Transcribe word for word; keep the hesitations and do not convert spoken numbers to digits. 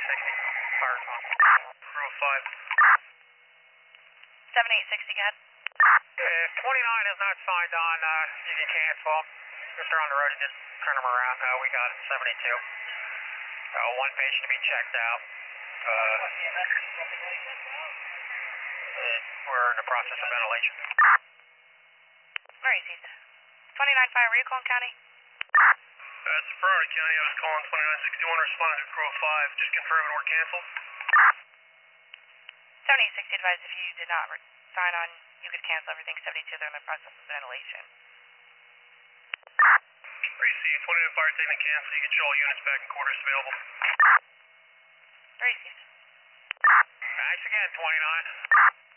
sixty. Fire call. Crew five. seventy-eight sixty, go ahead. If twenty-nine is not signed on, uh, you can cancel. If they're on the road, you just turn them around. Uh, we got it, seventy-two. Uh, one patient to be checked out. Uh, we're in the process of ventilation. Where is he? twenty-nine fire, were you calling county? Uh, it's Ferrari County. I was calling twenty-nine sixty-one, responding to Crew five. Just confirming we're canceled. seventy-eight sixty advised if you did not sign on, you could cancel everything. seventy-two, they're in the process of ventilation. Received. twenty-nine fire taking a cancel. You can show all units back in quarters available. Received. Thanks again, twenty-nine.